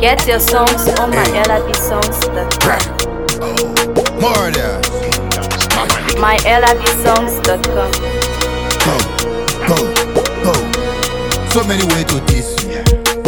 Get your songs on my LRBsongs.com. More there. My LRBsongs.com. Go. So many ways to diss you.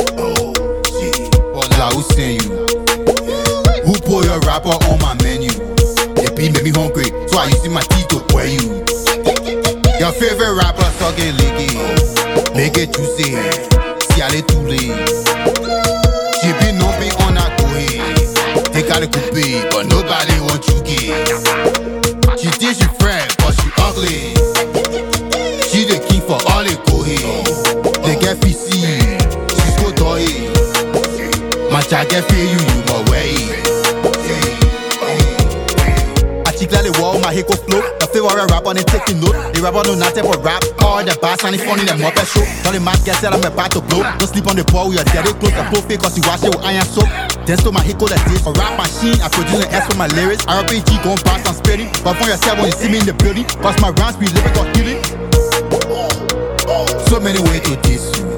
But who send you? Who put your rapper on my menu? They beat make me hungry, so I use my teeth to wear you. Your favorite rapper suck it licky, make it juicy, see how they too late. She be no be on a go. They got a coupe, but nobody want you get. She think she friend, but she ugly. She the king for all they go here. They get PC, she's go doy. My child get pay you my way. I check like the wall, my hiccup flow. The favorite rapper and taking note. The rapper know nothing but rap. All the bass and the funny them up show. Tell the man get set, I'm about to blow. Don't sleep on the ball, we are dead close. The flow fake cause you wash it with iron soap. Then stole my hiccup like this. A rap machine, I produce an S for my lyrics. RPG gon' pass and spitting. But for yourself when you see me in the building. Cause my rounds be living got healing. So many ways to diss you.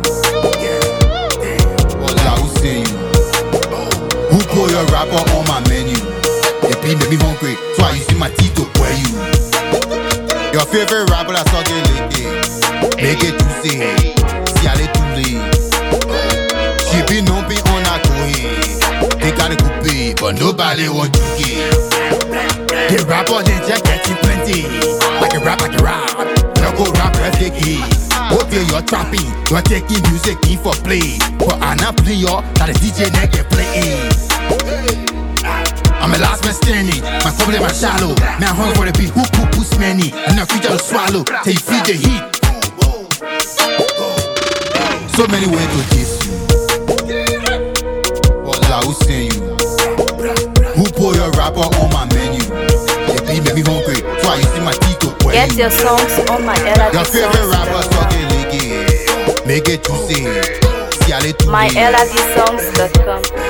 Who send you? Who put your rapper on my menu? They beat make me hungry, so I use my teeth to wear you. Your favorite rapper that's suck it licky, make it juicy, see how they too late. She be no be on a go here. They got a coupe, but nobody want you get. The rapper they just getting plenty, like a rap. You go rap every okay, you're trapping, you're taking music in for play. But I'm not playing y'all, that the DJ neck can play. I'm a last man standing, my problem is shallow. Man, I'm hungry for the beat, who push many. And now future to swallow, till you feel the heat. So many ways to diss you. But who send you? Who put your rapper on my menu? They beat make me hungry, so I use my teeth to wear Get you. your songs on my Your favorite rapper LRBsongs.com. suck it licky, make it juicy, see how they too My late. LRBsongs.com.